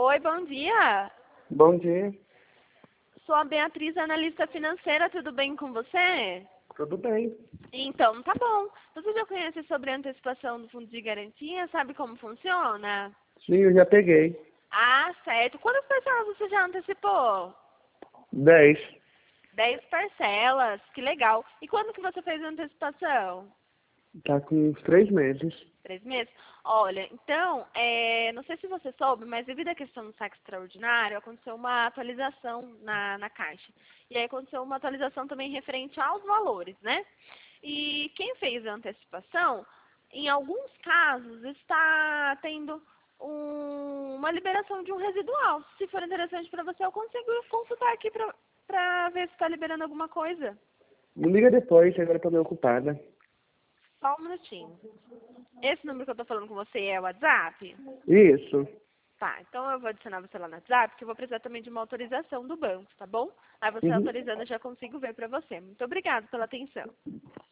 Oi, bom dia. Bom dia. Sou a Beatriz, analista financeira. Tudo bem com você? Tudo bem. Então, tá bom. Você já conhece sobre a antecipação do fundo de garantia? Sabe como funciona? Sim, eu já peguei. Ah, certo. Quantas parcelas você já antecipou? 10. 10 parcelas. Que legal. E quando que você fez a antecipação? Tá com uns 3 meses. 3 meses? Olha, então, não sei se você soube, mas devido à questão do saque extraordinário, aconteceu uma atualização na Caixa. E aí aconteceu uma atualização também referente aos valores, né? E quem fez a antecipação, em alguns casos, está tendo uma liberação de um residual. Se for interessante para você, eu consigo consultar aqui para ver se está liberando alguma coisa. Me liga depois, agora eu tô meio ocupada. Só um minutinho. Esse número que eu tô falando com você é o WhatsApp? Isso. Tá, então eu vou adicionar você lá no WhatsApp, porque eu vou precisar também de uma autorização do banco, tá bom? Aí você Uhum. autorizando eu já consigo ver pra você. Muito obrigada pela atenção.